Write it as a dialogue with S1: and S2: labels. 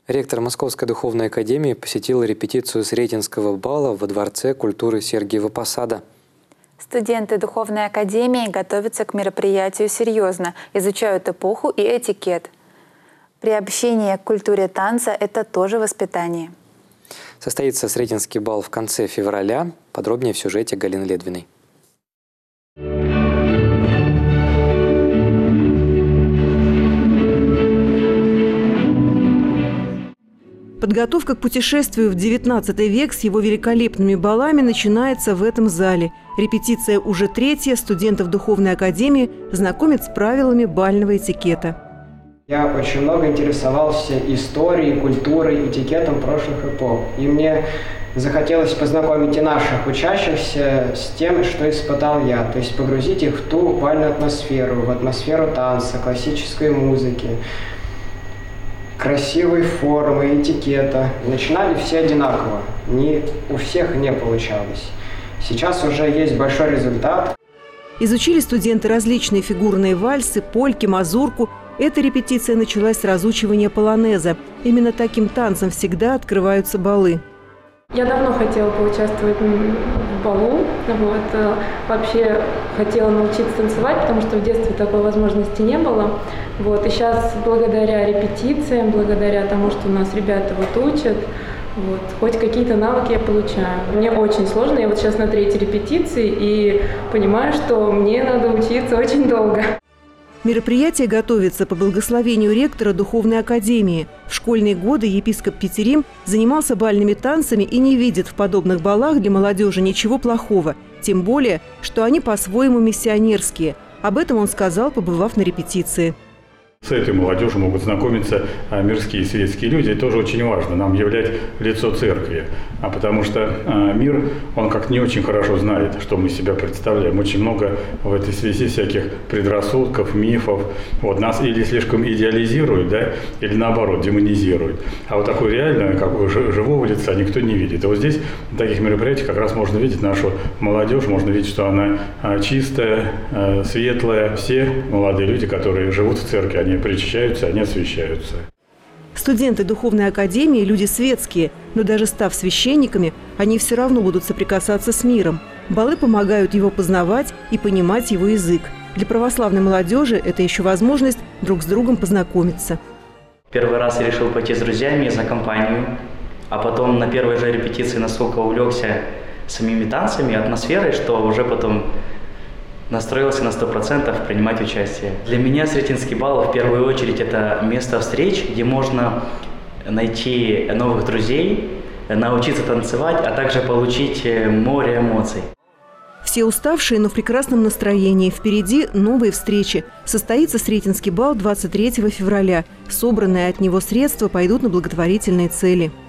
S1: Ректор Московской духовной академии посетил репетицию Сретенского бала во Дворце культуры Сергиева Посада.
S2: Студенты духовной академии готовятся к мероприятию серьезно, изучают эпоху и этикет. Приобщение к культуре танца – это тоже воспитание.
S1: Состоится Сретенский бал в конце февраля. Подробнее в сюжете Галины Ледвиной.
S3: Подготовка к путешествию в XIX век с его великолепными балами начинается в этом зале. Репетиция уже третья, студентов Духовной академии знакомят с правилами бального этикета.
S4: Я очень много интересовался историей, культурой, этикетом прошлых эпох. И мне захотелось познакомить и наших учащихся с тем, что испытал я. То есть погрузить их в ту бальную атмосферу, в атмосферу танца, классической музыки, красивой формы, этикета. Начинали все одинаково. У всех не получалось. Сейчас уже есть большой результат.
S3: Изучили студенты различные фигурные вальсы, польки, мазурку. Эта репетиция началась с разучивания полонеза. Именно таким танцем всегда открываются балы.
S5: Я давно хотела поучаствовать в балу. Вообще хотела научиться танцевать, потому что в детстве такой возможности не было. И сейчас благодаря репетициям, благодаря тому, что у нас ребята учат, хоть какие-то навыки я получаю. Мне очень сложно. Я сейчас на 3-й репетиции и понимаю, что мне надо учиться очень долго.
S3: Мероприятие готовится по благословению ректора Духовной академии. В школьные годы епископ Петерим занимался бальными танцами и не видит в подобных балах для молодежи ничего плохого. Тем более, что они по-своему миссионерские. Об этом он сказал, побывав на репетиции.
S6: С этой молодежью могут знакомиться мирские и светские люди. Это тоже очень важно, нам являть лицо церкви. Потому что мир, он как не очень хорошо знает, что мы себя представляем. Очень много в этой связи всяких предрассудков, мифов. Нас или слишком идеализируют, или наоборот демонизируют. А такое реальное, живого лица никто не видит. И здесь, на таких мероприятиях, как раз можно видеть нашу молодежь, можно видеть, что она чистая, светлая. Все молодые люди, которые живут в церкви, они причащаются, они освящаются.
S3: Студенты Духовной академии – люди светские, но даже став священниками, они все равно будут соприкасаться с миром. Балы помогают его познавать и понимать его язык. Для православной молодежи это еще возможность друг с другом познакомиться.
S7: Первый раз я решил пойти с друзьями за компанию, а потом на первой же репетиции настолько увлекся самими танцами, атмосферой, что уже потом настроился на 100% принимать участие. Для меня Сретенский бал в первую очередь это место встреч, где можно найти новых друзей, научиться танцевать, а также получить море эмоций.
S3: Все уставшие, но в прекрасном настроении. Впереди новые встречи. Состоится Сретенский бал 23 февраля. Собранные от него средства пойдут на благотворительные цели.